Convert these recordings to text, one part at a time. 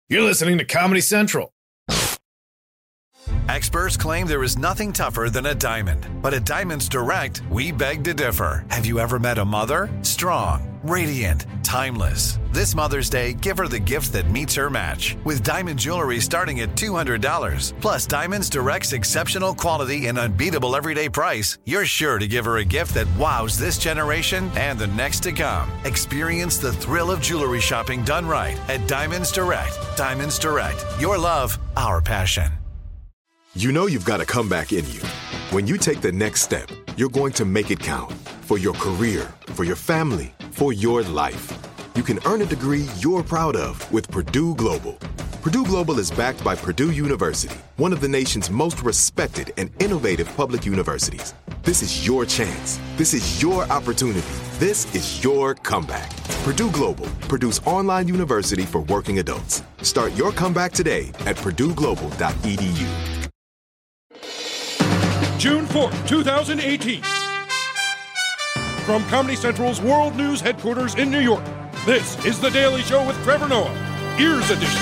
You're listening to Comedy Central. Experts claim there is nothing tougher than a diamond. But at Diamonds Direct, we beg to differ. Have you ever met a mother? Strong, radiant, timeless. This Mother's Day, give her the gift that meets her match. With diamond jewelry starting at $200. Plus Diamonds Direct's exceptional quality and unbeatable everyday price, you're sure to give her a gift that wows this generation and the next to come. Experience the thrill of jewelry shopping done right at Diamonds Direct. Diamonds Direct. Your love, our passion. You know you've got a comeback in you. When you take the next step, you're going to make it count. For your career, for your family, for your life. You can earn a degree you're proud of with Purdue Global. Purdue Global is backed by Purdue University, one of the nation's most respected and innovative public universities. This is your chance. This is your opportunity. This is your comeback. Purdue Global, Purdue's online university for working adults. Start your comeback today at purdueglobal.edu. June 4th, 2018. From Comedy Central's World News headquarters in New York, this is The Daily Show with Trevor Noah, Ears Edition.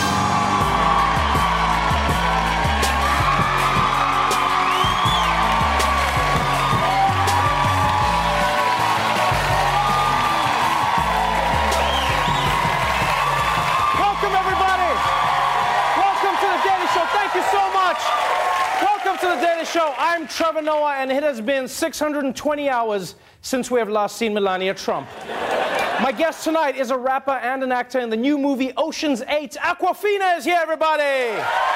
Welcome, everybody. Welcome to The Daily Show. Thank you so much. Welcome to The Daily Show. I'm Trevor Noah, and it has been 620 hours since we have last seen Melania Trump. My guest tonight is a rapper and an actor in the new movie Ocean's 8. Awkwafina is here, everybody!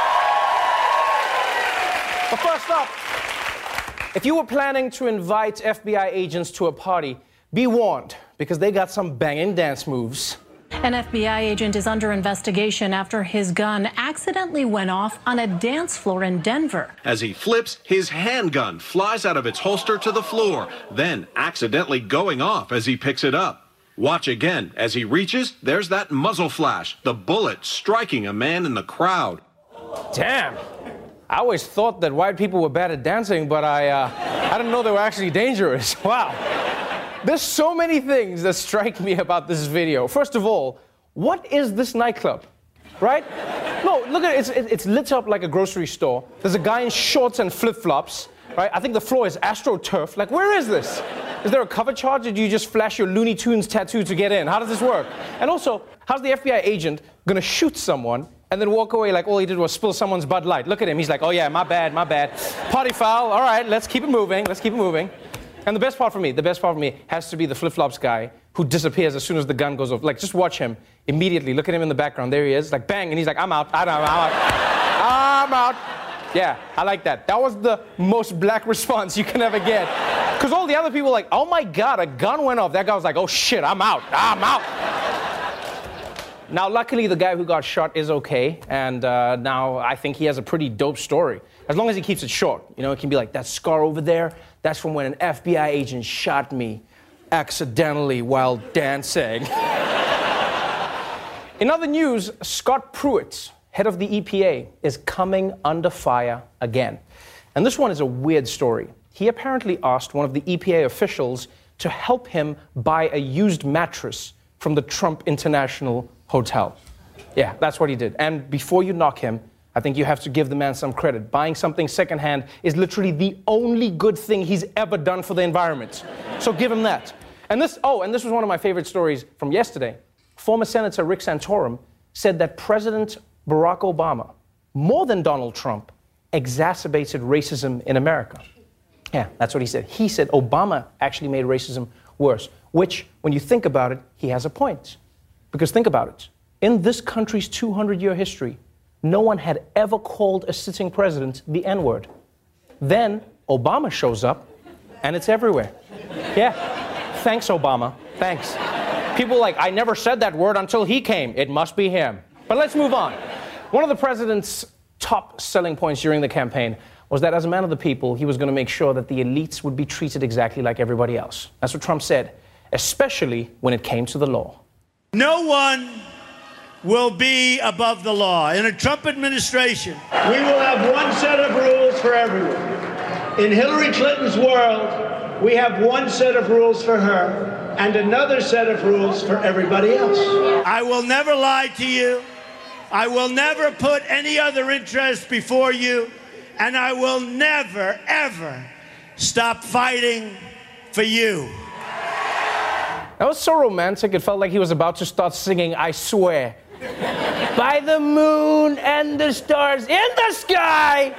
But first up, if you were planning to invite FBI agents to a party, be warned, because they got some banging dance moves. An FBI agent is under investigation after his gun accidentally went off on a dance floor in Denver. As he flips, his handgun flies out of its holster to the floor, then accidentally going off as he picks it up. Watch again. As he reaches, there's that muzzle flash, the bullet striking a man in the crowd. Damn. I always thought that white people were bad at dancing, but I didn't know they were actually dangerous. Wow. There's so many things that strike me about this video. First of all, what is this nightclub, right? No, look at it. It's lit up like a grocery store. There's a guy in shorts and flip-flops, right? I think the floor is AstroTurf. Like, where is this? Is there a cover charge, or do you just flash your Looney Tunes tattoo to get in? How does this work? And also, how's the FBI agent gonna shoot someone and then walk away like all he did was spill someone's Bud Light? Look at him. He's like, oh yeah, my bad. Party foul. All right, let's keep it moving. And the best part for me has to be the flip-flops guy who disappears as soon as the gun goes off. Like, just watch him immediately. Look at him in the background. There he is. Like, bang, and he's like, I'm out. I'm out. Yeah, I like that. That was the most black response you can ever get. Because all the other people were like, oh my God, a gun went off. That guy was like, oh shit, I'm out. Now, luckily, the guy who got shot is okay. And now I think he has a pretty dope story. As long as he keeps it short. You know, it can be like, that scar over there, that's from when an FBI agent shot me accidentally while dancing. In other news, Scott Pruitt, head of the EPA, is coming under fire again. And this one is a weird story. He apparently asked one of the EPA officials to help him buy a used mattress from the Trump International Hotel. Yeah, that's what he did. And before you knock him, I think you have to give the man some credit. Buying something secondhand is literally the only good thing he's ever done for the environment. So give him that. And this was one of my favorite stories from yesterday. Former Senator Rick Santorum said that President Barack Obama, more than Donald Trump, exacerbated racism in America. Yeah, that's what he said. He said Obama actually made racism worse, which, when you think about it, he has a point. Because think about it. In this country's 200-year history, no one had ever called a sitting president the N-word. Then Obama shows up, and it's everywhere. Yeah. Thanks, Obama. Thanks. People are like, I never said that word until he came. It must be him. But let's move on. One of the president's top selling points during the campaign was that as a man of the people, he was going to make sure that the elites would be treated exactly like everybody else. That's what Trump said, especially when it came to the law. No one will be above the law. In a Trump administration, we will have one set of rules for everyone. In Hillary Clinton's world, we have one set of rules for her and another set of rules for everybody else. I will never lie to you. I will never put any other interest before you, and I will never, ever stop fighting for you. That was so romantic, it felt like he was about to start singing I Swear. By the moon and the stars in the sky!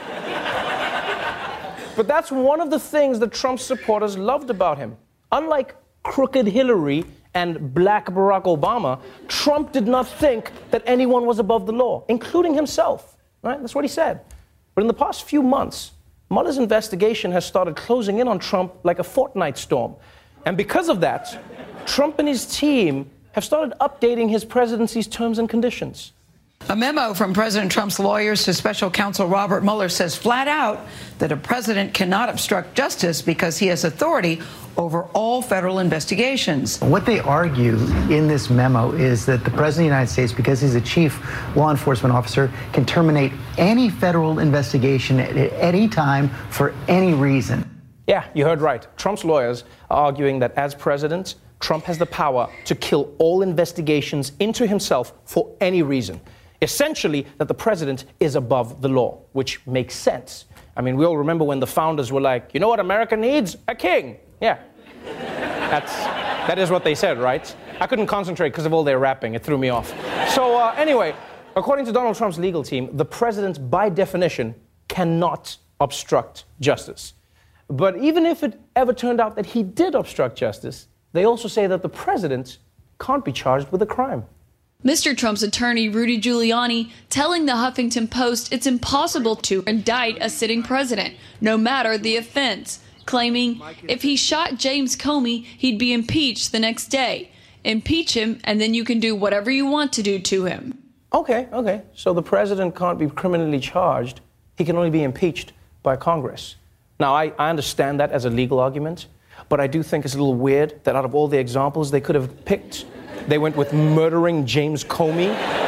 But that's one of the things that Trump's supporters loved about him. Unlike crooked Hillary and black Barack Obama, Trump did not think that anyone was above the law, including himself. Right? That's what he said. But in the past few months, Mueller's investigation has started closing in on Trump like a fortnight storm. And because of that, Trump and his team have started updating his presidency's terms and conditions. A memo from President Trump's lawyers to special counsel Robert Mueller says flat out that a president cannot obstruct justice because he has authority over all federal investigations. What they argue in this memo is that the President of the United States, because he's a chief law enforcement officer, can terminate any federal investigation at any time for any reason. Yeah, you heard right. Trump's lawyers are arguing that as president, Trump has the power to kill all investigations into himself for any reason. Essentially, that the president is above the law, which makes sense. I mean, we all remember when the founders were like, you know what America needs? A king. Yeah. That is what they said, right? I couldn't concentrate because of all their rapping. It threw me off. So anyway, according to Donald Trump's legal team, the president, by definition, cannot obstruct justice. But even if it ever turned out that he did obstruct justice, they also say that the president can't be charged with a crime. Mr. Trump's attorney, Rudy Giuliani, telling the Huffington Post it's impossible to indict a sitting president, no matter the offense, claiming if he shot James Comey, he'd be impeached the next day. Impeach him, and then you can do whatever you want to do to him. Okay. So the president can't be criminally charged. He can only be impeached by Congress. Now, I understand that as a legal argument, but I do think it's a little weird that out of all the examples they could have picked, they went with murdering James Comey.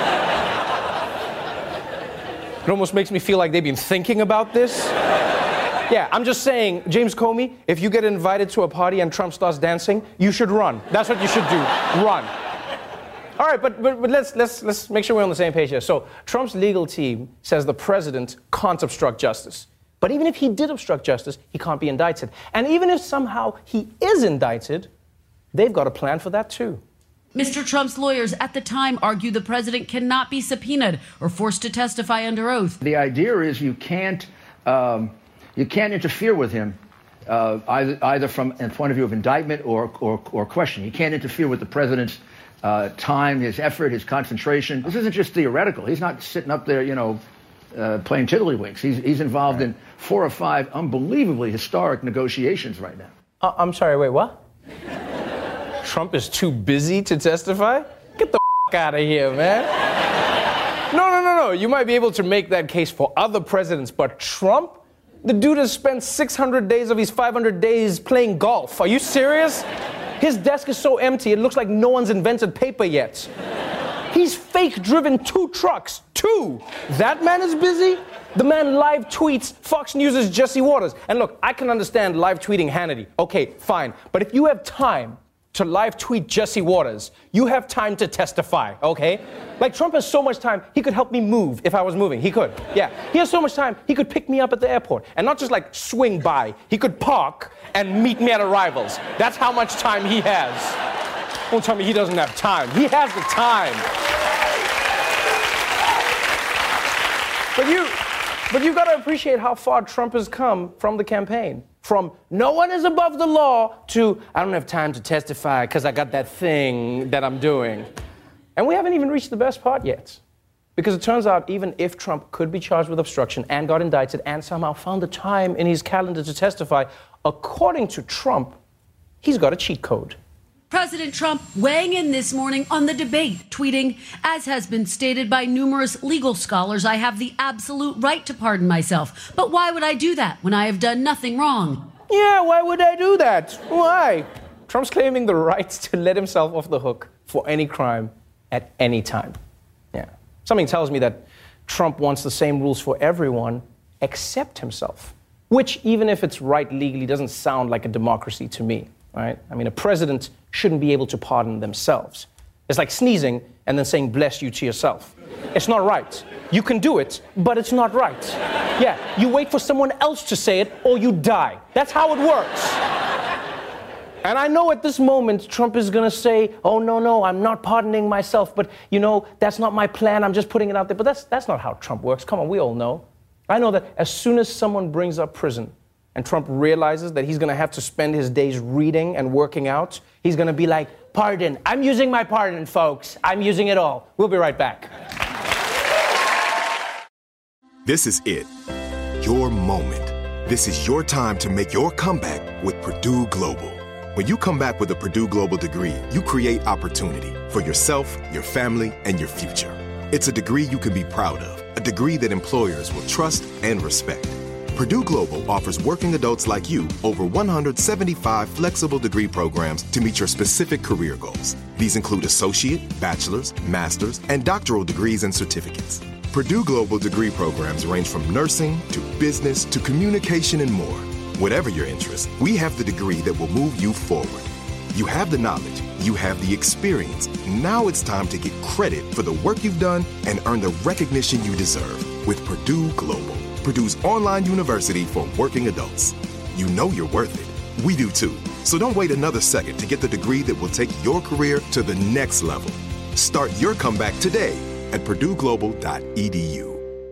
It almost makes me feel like they've been thinking about this. Yeah, I'm just saying, James Comey, if you get invited to a party and Trump starts dancing, you should run. That's what you should do. Run. All right, but let's make sure we're on the same page here. So Trump's legal team says the president can't obstruct justice. But even if he did obstruct justice, he can't be indicted. And even if somehow he is indicted, they've got a plan for that too. Mr. Trump's lawyers at the time argue the president cannot be subpoenaed or forced to testify under oath. The idea is you can't interfere with him either from a point of view of indictment or question. You can't interfere with the president's time, his effort, his concentration. This isn't just theoretical. He's not sitting up there, playing tiddlywinks. He's involved in 4 or 5 unbelievably historic negotiations right now. I'm sorry, wait, what? Trump is too busy to testify? Get the out of here, man. No. You might be able to make that case for other presidents, but Trump? The dude has spent 600 days of his 500 days playing golf. Are you serious? His desk is so empty, it looks like no one's invented paper yet. He's fake-driven 2 trucks. 2. That man is busy? The man live tweets Fox News' Jesse Waters. And look, I can understand live tweeting Hannity. Okay, fine. But if you have time to live tweet Jesse Waters, you have time to testify, okay? Like, Trump has so much time, he could help me move if I was moving. He could, yeah. He has so much time, he could pick me up at the airport. And not just, like, swing by. He could park and meet me at arrivals. That's how much time he has. Don't tell me he doesn't have time. He has the time. But you gotta appreciate how far Trump has come from the campaign. From no one is above the law to I don't have time to testify because I got that thing that I'm doing. And we haven't even reached the best part yet. Because it turns out even if Trump could be charged with obstruction and got indicted and somehow found the time in his calendar to testify, according to Trump, he's got a cheat code. President Trump weighing in this morning on the debate, tweeting, as has been stated by numerous legal scholars, I have the absolute right to pardon myself. But why would I do that when I have done nothing wrong? Yeah, why would I do that? Why? Trump's claiming the right to let himself off the hook for any crime at any time. Yeah. Something tells me that Trump wants the same rules for everyone except himself, which, even if it's right legally, doesn't sound like a democracy to me. Right? I mean, a president shouldn't be able to pardon themselves. It's like sneezing and then saying bless you to yourself. It's not right. You can do it, but it's not right. Yeah, you wait for someone else to say it or you die. That's how it works. And I know at this moment Trump is going to say, oh, no, I'm not pardoning myself. But, that's not my plan. I'm just putting it out there. But that's not how Trump works. Come on, we all know. I know that as soon as someone brings up prison and Trump realizes that he's going to have to spend his days reading and working out, he's going to be like, pardon. I'm using my pardon, folks. I'm using it all. We'll be right back. This is it. Your moment. This is your time to make your comeback with Purdue Global. When you come back with a Purdue Global degree, you create opportunity for yourself, your family, and your future. It's a degree you can be proud of, a degree that employers will trust and respect. Purdue Global offers working adults like you over 175 flexible degree programs to meet your specific career goals. These include associate, bachelor's, master's, and doctoral degrees and certificates. Purdue Global degree programs range from nursing to business to communication and more. Whatever your interest, we have the degree that will move you forward. You have the knowledge, you have the experience. Now it's time to get credit for the work you've done and earn the recognition you deserve with Purdue Global, Purdue's online university for working adults. You know you're worth it. We do too. So don't wait another second to get the degree that will take your career to the next level. Start your comeback today at purdueglobal.edu.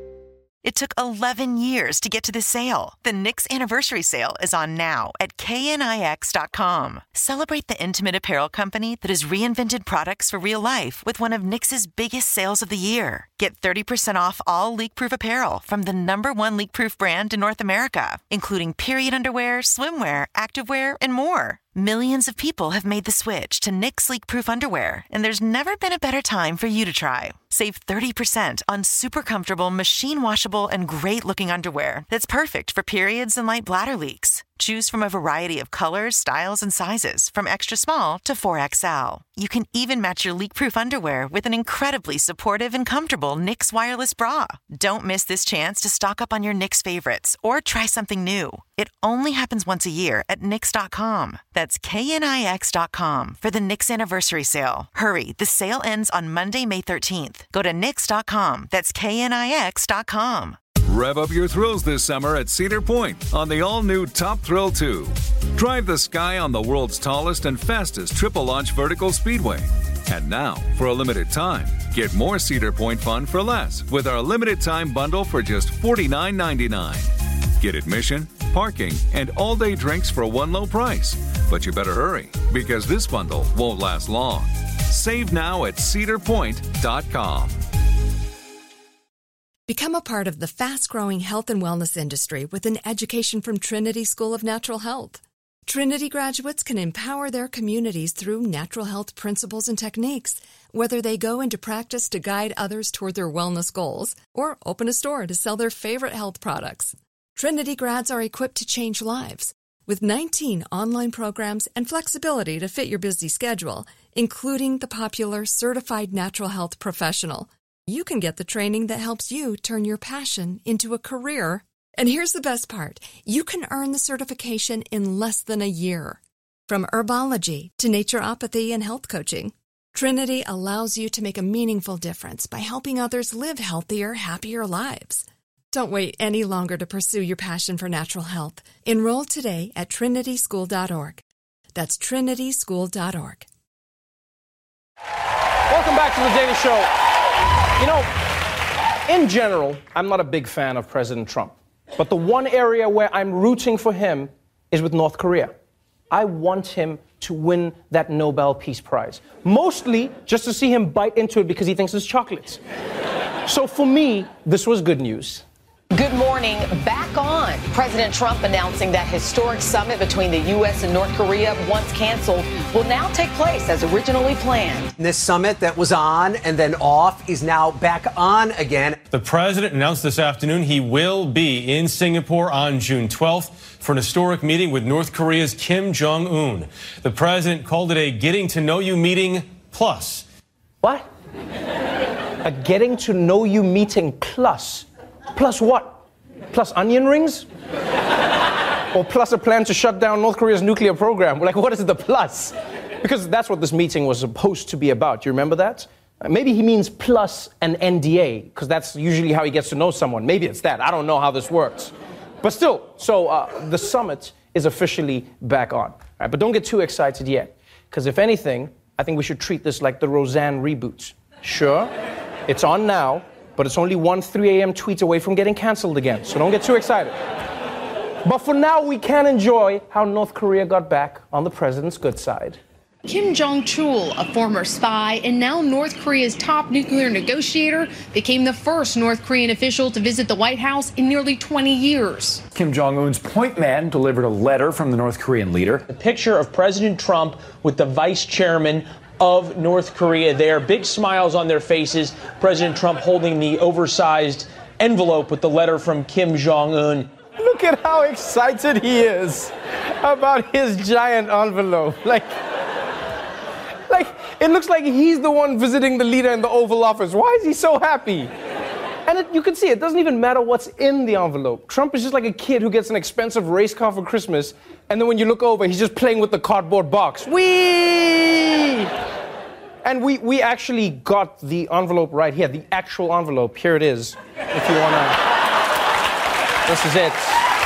It took 11 years to get to this sale. The Knix Anniversary Sale is on now at knix.com. Celebrate the intimate apparel company that has reinvented products for real life with one of Knix's biggest sales of the year. Get 30% off all leak-proof apparel from the #1 leak-proof brand in North America, including period underwear, swimwear, activewear, and more. Millions of people have made the switch to Knix leak-proof underwear, and there's never been a better time for you to try. Save 30% on super comfortable, machine-washable, and great-looking underwear that's perfect for periods and light bladder leaks. Choose from a variety of colors, styles, and sizes, from extra small to 4XL. You can even match your leak-proof underwear with an incredibly supportive and comfortable Knix wireless bra. Don't miss this chance to stock up on your Knix favorites or try something new. It only happens once a year at Knix.com. That's KNIX.com for the Knix Anniversary Sale. Hurry, the sale ends on Monday, May 13th. Go to Knix.com. That's KNIX.com. Rev up your thrills this summer at Cedar Point on the all-new Top Thrill 2. Drive the sky on the world's tallest and fastest triple-launch vertical speedway. And now, for a limited time, get more Cedar Point fun for less with our limited-time bundle for just $49.99. Get admission, parking, and all-day drinks for one low price. But you better hurry, because this bundle won't last long. Save now at cedarpoint.com. Become a part of the fast-growing health and wellness industry with an education from Trinity School of Natural Health. Trinity graduates can empower their communities through natural health principles and techniques, whether they go into practice to guide others toward their wellness goals or open a store to sell their favorite health products. Trinity grads are equipped to change lives with 19 online programs and flexibility to fit your busy schedule, including the popular Certified Natural Health Professional. You can get the training that helps you turn your passion into a career. And here's the best part. You can earn the certification in less than a year. From herbology to naturopathy and health coaching, Trinity allows you to make a meaningful difference by helping others live healthier, happier lives. Don't wait any longer to pursue your passion for natural health. Enroll today at trinityschool.org. That's trinityschool.org. Welcome back to The Daily Show. You know, in general, I'm not a big fan of President Trump. But the one area where I'm rooting for him is with North Korea. I want him to win that Nobel Peace Prize. Mostly just to see him bite into it because he thinks it's chocolates. So for me, this was good news. Good morning. Back on. President Trump announcing that historic summit between the U.S. and North Korea, once canceled, will now take place as originally planned. This summit that was on and then off is now back on again. The president announced this afternoon he will be in Singapore on June 12th for an historic meeting with North Korea's Kim Jong-un. The president called it a getting-to-know-you meeting plus. What? A getting-to-know-you meeting plus? Plus what? Plus onion rings? Or plus a plan to shut down North Korea's nuclear program? Like, what is the plus? Because that's what this meeting was supposed to be about. You remember that? Maybe he means plus an NDA, because that's usually how he gets to know someone. Maybe it's that. I don't know how this works. But still, so the summit is officially back on. Right, but don't get too excited yet, because if anything, I think we should treat this like the Roseanne reboot. Sure, it's on now, but it's only one 3 a.m. tweet away from getting canceled again, so don't get too excited. But for now, we can enjoy how North Korea got back on the president's good side. Kim Jong-chul, a former spy and now North Korea's top nuclear negotiator, became the first North Korean official to visit the White House in nearly 20 years. Kim Jong-un's point man delivered a letter from the North Korean leader. A picture of President Trump with the vice chairman of North Korea there. Big smiles on their faces. President Trump holding the oversized envelope with the letter from Kim Jong-un. Look at how excited he is about his giant envelope. Like, it looks like he's the one visiting the leader in the Oval Office. Why is he so happy? And you can see it doesn't even matter what's in the envelope. Trump is just like a kid who gets an expensive race car for Christmas, and then when you look over, he's just playing with the cardboard box. Whee! And we actually got the envelope right here, the actual envelope. Here it is, if you want to. This is it.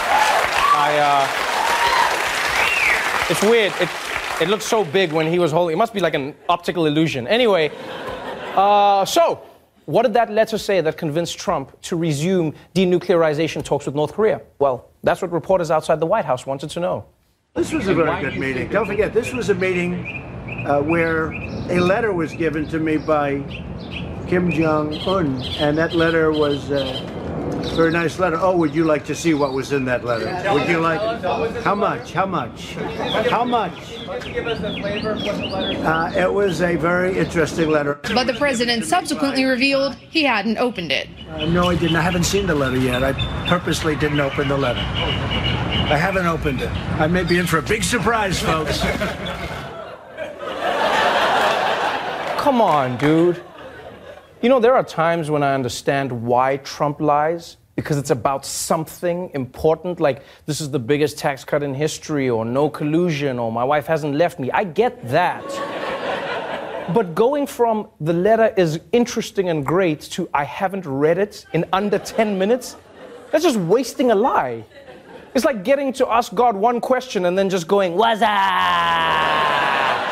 It's weird. It looks so big when he was holding. It must be like an optical illusion. Anyway, so what did that letter say that convinced Trump to resume denuclearization talks with North Korea? Well, that's what reporters outside the White House wanted to know. This was a very good meeting. Don't forget, this was a meeting where a letter was given to me by Kim Jong-un, and that letter was a very nice letter. Oh, would you like to see what was in that letter? Would you like? How much? How much? How much? Why don't you give us the flavor of what the letter? It was a very interesting letter. But the president subsequently revealed he hadn't opened it. No, I didn't. I haven't seen the letter yet. I purposely didn't open the letter. I haven't opened it. I may be in for a big surprise, folks. Come on, dude. You know, there are times when I understand why Trump lies, because it's about something important, like this is the biggest tax cut in history, or no collusion, or my wife hasn't left me. I get that. But going from the letter is interesting and great to I haven't read it in under 10 minutes, that's just wasting a lie. It's like getting to ask God one question and then just going, what's up?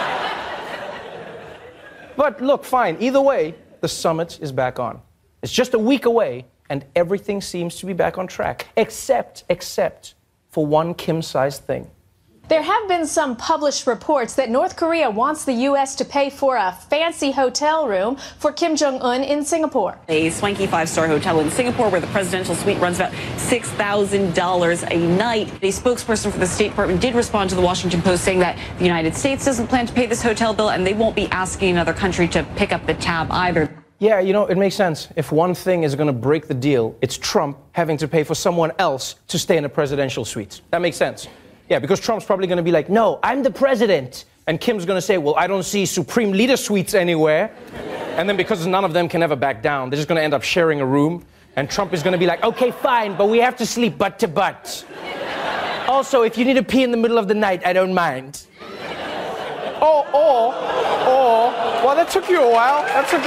But look, fine, either way, the summit is back on. It's just a week away, and everything seems to be back on track, except for one Kim-sized thing. There have been some published reports that North Korea wants the U.S. to pay for a fancy hotel room for Kim Jong-un in Singapore. A swanky five-star hotel in Singapore where the presidential suite runs about $6,000 a night. A spokesperson for the State Department did respond to the Washington Post saying that the United States doesn't plan to pay this hotel bill and they won't be asking another country to pick up the tab either. Yeah, you know, it makes sense. If one thing is going to break the deal, it's Trump having to pay for someone else to stay in a presidential suite. That makes sense. Yeah, because Trump's probably going to be like, no, I'm the president. And Kim's going to say, well, I don't see Supreme Leader suites anywhere. And then because none of them can ever back down, they're just going to end up sharing a room. And Trump is going to be like, okay, fine, but we have to sleep butt to butt. Also, if you need to pee in the middle of the night, I don't mind. Or, well, that took you a while.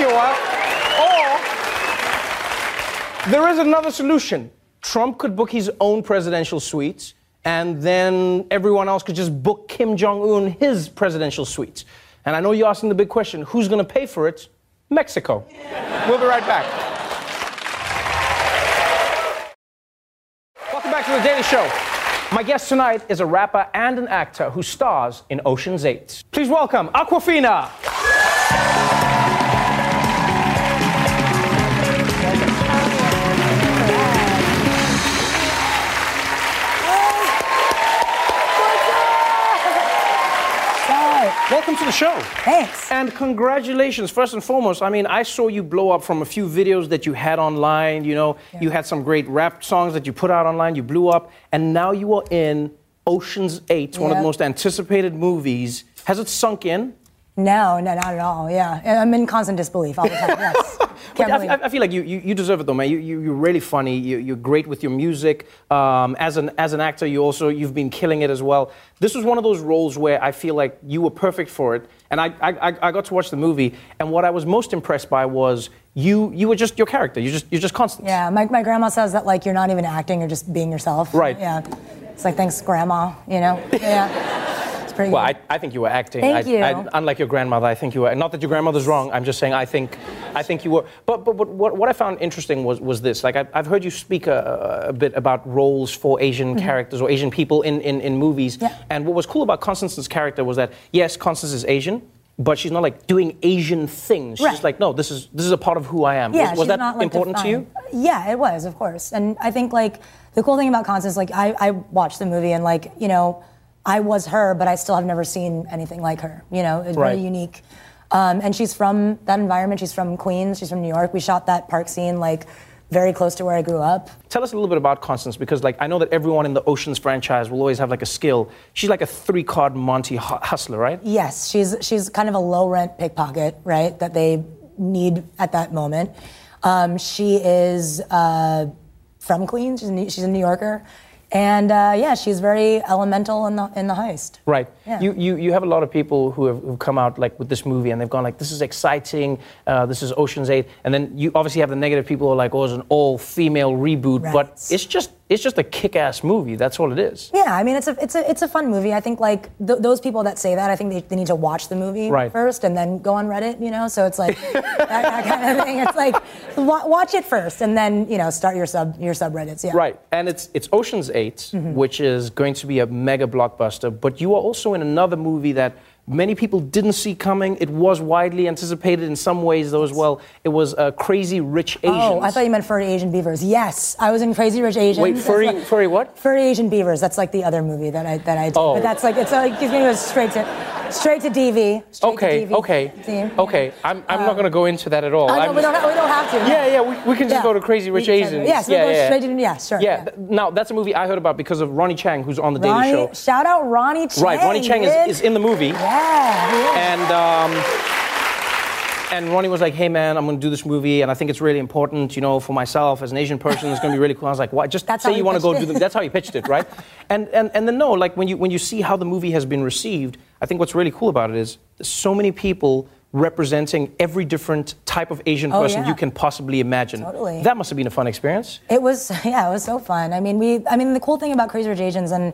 Or, there is another solution. Trump could book his own presidential suite, and then everyone else could just book Kim Jong-un his presidential suite. And I know you're asking the big question, who's going to pay for it? Mexico. We'll be right back. Welcome back to The Daily Show. My guest tonight is a rapper and an actor who stars in Ocean's 8. Please welcome Awkwafina. Welcome to the show. Thanks. And congratulations, first and foremost. I mean, I saw you blow up from a few videos that you had online. You know, You had some great rap songs that you put out online. You blew up. And now you are in Ocean's 8, one of the most anticipated movies. Has it sunk in? No, not at all. Yeah, I'm in constant disbelief all the time. Yes. I feel like you deserve it though, man. You're really funny. You're great with your music. As an actor, you've been killing it as well. This was one of those roles where I feel like you were perfect for it, And I got to watch the movie, and what I was most impressed by was you were just your character. You're just Constance. Yeah, my grandma says that, like, you're not even acting, you're just being yourself. Right. Yeah. It's like, thanks, Grandma, you know? Yeah. It's pretty Well, good. I think you were acting. Thank you. Unlike your grandmother, I think you were. Not that your grandmother's wrong. I'm just saying I think you were. But what I found interesting was this. Like I've heard you speak a bit about roles for Asian characters or Asian people in movies. Yeah. And what was cool about Constance's character was that yes, Constance is Asian, but she's not like doing Asian things. She's Right. just like, no, this is a part of who I am. Yeah, was she's that not, like, important to you? defined. Yeah, it was, of course. And I think, like, the cool thing about Constance, like, I watched the movie and, like, you know, I was her, but I still have never seen anything like her. You know, it's Right. very unique. And she's from that environment. She's from Queens. She's from New York. We shot that park scene, like, very close to where I grew up. Tell us a little bit about Constance, because like I know that everyone in the Oceans franchise will always have like a skill. She's like a 3-card Monty hustler, right? Yes, she's kind of a low-rent pickpocket, right, that they need at that moment. She is from Queens. She's a New Yorker. And yeah, she's very elemental in the heist. Right. Yeah. You have a lot of people who've come out like with this movie and they've gone like, this is exciting, this is Ocean's 8, and then you obviously have the negative people who are like, oh, it's an all-female reboot, Right. but it's just a kick-ass movie. That's all it is. Yeah, I mean, it's a fun movie. I think like those people that say that, I think they need to watch the movie Right. first and then go on Reddit, you know. So it's like that kind of thing. It's like watch it first and then start your subreddits. Yeah. Right, and it's Ocean's 8, which is going to be a mega blockbuster, but you are also in another movie that many people didn't see coming. It was widely anticipated in some ways, though, as well. It was Crazy Rich Asians. Oh, I thought you meant Furry Asian Beavers. Yes, I was in Crazy Rich Asians. Wait, furry what? Furry Asian Beavers. That's like the other movie that I did. Oh. But that's like it's going to go straight to DV. Okay. I'm not going to go into that at all. No, we don't have to. Yeah, we can just go to Crazy Rich Asians. Yes, we'll go straight to sure. Yeah. Now that's a movie I heard about because of Ronnie Chang, who's on the Daily Show. Shout out Ronnie Chang. Right, Ronnie Chang is in the movie. Yeah. And Ronnie was like, hey man, I'm going to do this movie and I think it's really important, for myself as an Asian person, it's going to be really cool. I was like, what? Just say you want to go do the... That's how you pitched it, right? And then no, like when you see how the movie has been received, I think what's really cool about it is there's so many people representing every different type of Asian person you can possibly imagine. Totally. That must have been a fun experience. It was so fun. I mean, the cool thing about Crazy Rich Asians and,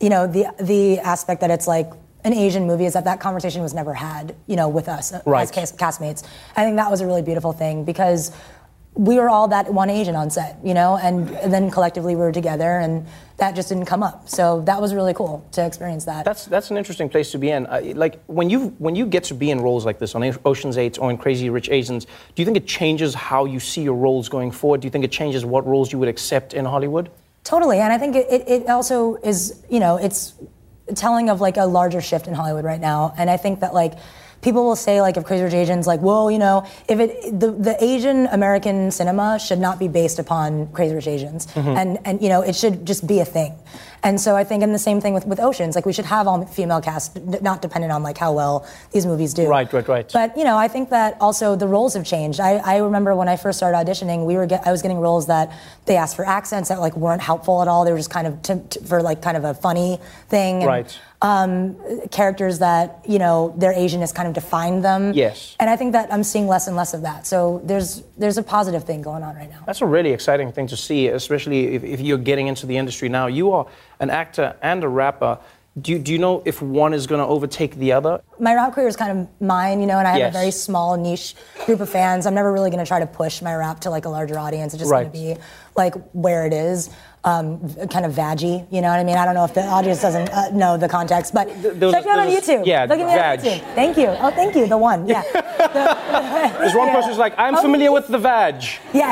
the aspect that it's like an Asian movie is that conversation was never had, with us as castmates. I think that was a really beautiful thing because we were all that one Asian on set, and then collectively we were together and that just didn't come up. So that was really cool to experience that. That's an interesting place to be in. Like when you get to be in roles like this on Ocean's 8 or in Crazy Rich Asians, do you think it changes how you see your roles going forward? Do you think it changes what roles you would accept in Hollywood? Totally, and I think it also is, it's telling of like a larger shift in Hollywood right now. And I think that like people will say like of Crazy Rich Asians, like, well, if the Asian American cinema should not be based upon Crazy Rich Asians, and it should just be a thing. And so I think, and the same thing with Oceans, like we should have all female cast, not dependent on like how well these movies do. Right. But I think that also the roles have changed. I remember when I first started auditioning, I was getting roles that they asked for accents that like weren't helpful at all. They were just kind of for like kind of a funny thing. And, characters that their Asianness kind of defined them. Yes. And I think that I'm seeing less and less of that. So there's a positive thing going on right now. That's a really exciting thing to see, especially if you're getting into the industry now. You are an actor and a rapper. Do you know if one is going to overtake the other? My rap career is kind of mine, and I have a very small niche group of fans. I'm never really going to try to push my rap to like a larger audience. It's just going to be like where it is, kind of vaggy. You know what I mean? I don't know if the audience doesn't know the context, but check it out on YouTube. Yeah, look at me on YouTube. Thank you. Oh, thank you. The one. Yeah. There's one person who's like, I'm familiar with the vag.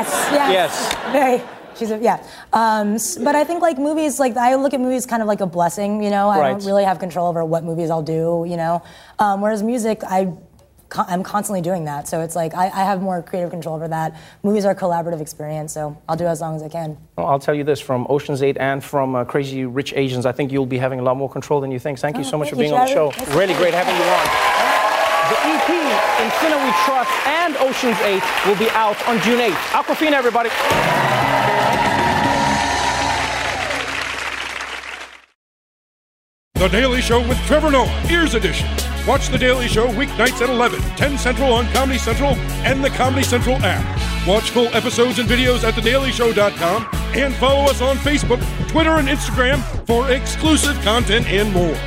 Yes. Very. But I think like movies, like I look at movies kind of like a blessing, I don't really have control over what movies I'll do, whereas music, I'm constantly doing that. So it's like I have more creative control over that. Movies are a collaborative experience, so I'll do as long as I can. Well, I'll tell you this, from Ocean's 8 and from Crazy Rich Asians, I think you'll be having a lot more control than you think. Thank you so much for being on the show. Really great having you on. The EP, In Cinema We Trust, and Ocean's 8 will be out on June 8th. Aquafina, everybody. The Daily Show with Trevor Noah, Ears Edition. Watch The Daily Show weeknights at 11, 10 Central on Comedy Central and the Comedy Central app. Watch full episodes and videos at thedailyshow.com and follow us on Facebook, Twitter, and Instagram for exclusive content and more.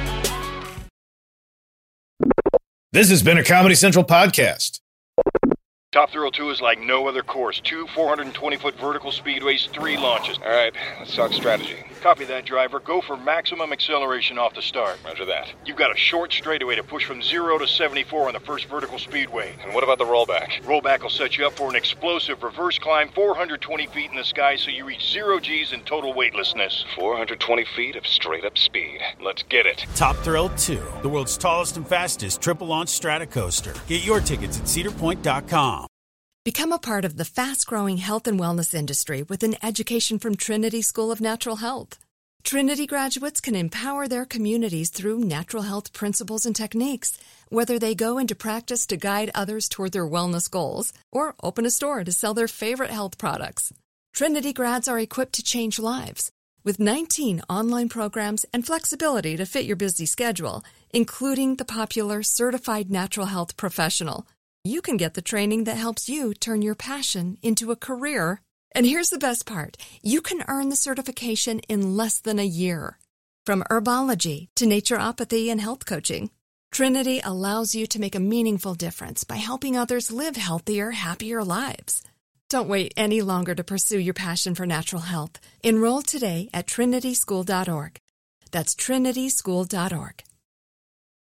This has been a Comedy Central podcast. Top Thrill 2 is like no other course. 2 420-foot vertical speedways, 3 launches. All right, let's talk strategy. Copy that, driver. Go for maximum acceleration off the start. Roger that. You've got a short straightaway to push from 0 to 74 on the first vertical speedway. And what about the rollback? Rollback will set you up for an explosive reverse climb 420 feet in the sky so you reach 0 G's in total weightlessness. 420 feet of straight-up speed. Let's get it. Top Thrill 2, the world's tallest and fastest triple-launch Stratocoaster. Get your tickets at cedarpoint.com. Become a part of the fast-growing health and wellness industry with an education from Trinity School of Natural Health. Trinity graduates can empower their communities through natural health principles and techniques, whether they go into practice to guide others toward their wellness goals or open a store to sell their favorite health products. Trinity grads are equipped to change lives with 19 online programs and flexibility to fit your busy schedule, including the popular Certified Natural Health Professional. You can get the training that helps you turn your passion into a career. And here's the best part. You can earn the certification in less than a year. From herbology to naturopathy and health coaching, Trinity allows you to make a meaningful difference by helping others live healthier, happier lives. Don't wait any longer to pursue your passion for natural health. Enroll today at trinityschool.org. That's trinityschool.org.